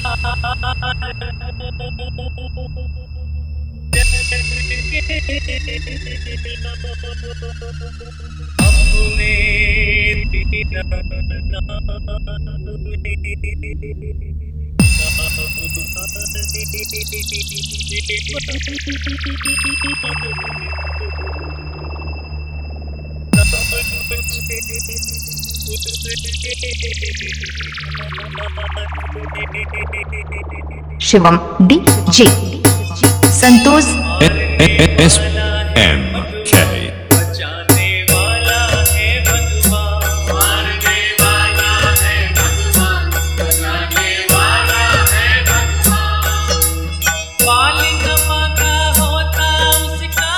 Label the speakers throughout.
Speaker 1: Shivam DJ संतोष
Speaker 2: SMK
Speaker 3: बचाने वाला है भगवान, मारने वाला है भगवान, बचाने वाला है भगवान। पालनमा का होता उसका,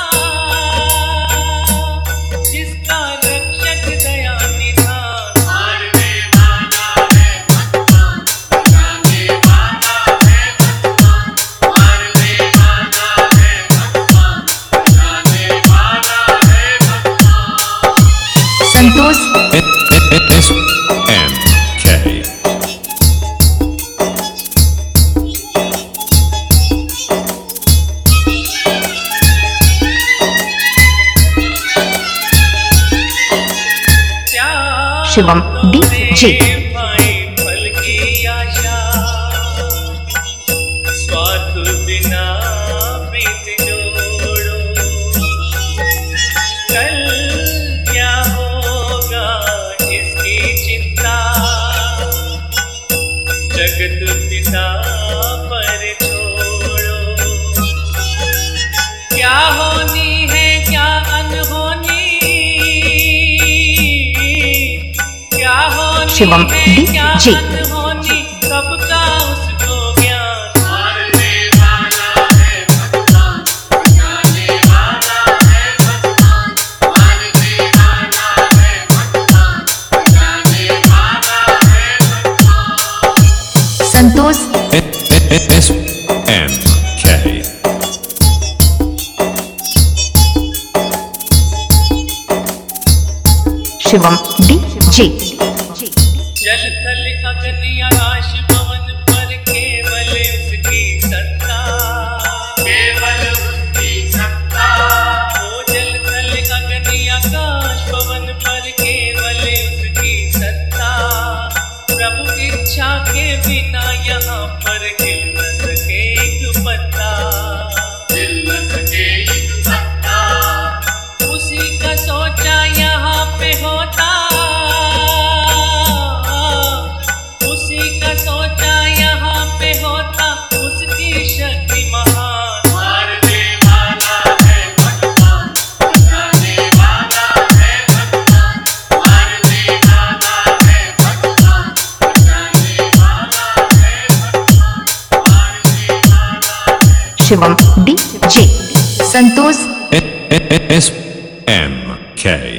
Speaker 3: जिसका रक्षक दया निधान। मारने वाला है भगवान, बचाने वाला है भगवान, मारने वाला है भगवान, बचाने वाला है भगवान।
Speaker 1: संतोष
Speaker 2: SMK
Speaker 1: शिवम DJ
Speaker 3: भाई फल की आशा, स्वार्थ बिना प्रीत जोड़ो। कल क्या होगा इसकी चिंता, जगत पिता पर छोड़ो। क्या होनी है क्या अनहोनी, क्या होनी
Speaker 1: शिवम
Speaker 3: है क्या
Speaker 1: DJ
Speaker 3: अनहोनी, सबका उसको ज्ञान। मारने वाला है भगवान, बचाने वाला है भगवान, मारने वाला है भगवान, बचाने वाला है भगवान।
Speaker 1: संतोष
Speaker 2: SMK
Speaker 1: शिवम DJ
Speaker 3: जल थल अग्नि आकाश पवन पर केवल उसकी सत्ता, केवल उसकी सत्ता। ओ जल थल अग्नि आकाश पवन पर केवल उसकी सत्ता। प्रभु इच्छा के बिना यहाँ पर हिल न सके एक पत्ता, हिल न सके एक पत्ता। उसी का सोचा यहाँ पे होता, उसी का सोचा यहाँ पे होता, उसकी शक्ति महान। मारने वाला है भगवान, बचाने वाला है भगवान, मारने वाला है भगवान, बचाने वाला है भगवान, मारने वाला है।
Speaker 1: शिवम DJ संतोष
Speaker 2: SMK